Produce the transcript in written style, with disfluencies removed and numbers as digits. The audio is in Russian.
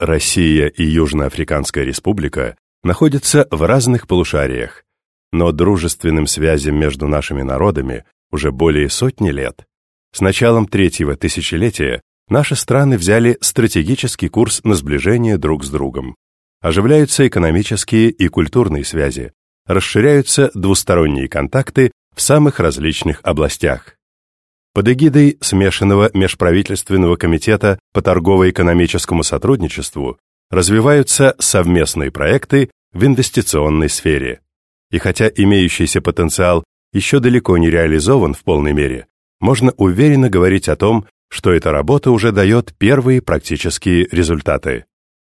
Россия и Южноафриканская Республика находятся в разных полушариях, но дружественным связям между нашими народами уже более сотни лет. С началом третьего тысячелетия наши страны взяли стратегический курс на сближение друг с другом. Оживляются экономические и культурные связи, расширяются двусторонние контакты в самых различных областях. Под эгидой смешанного межправительственного комитета по торгово-экономическому сотрудничеству развиваются совместные проекты в инвестиционной сфере. И хотя имеющийся потенциал еще далеко не реализован в полной мере, можно уверенно говорить о том, что эта работа уже дает первые практические результаты.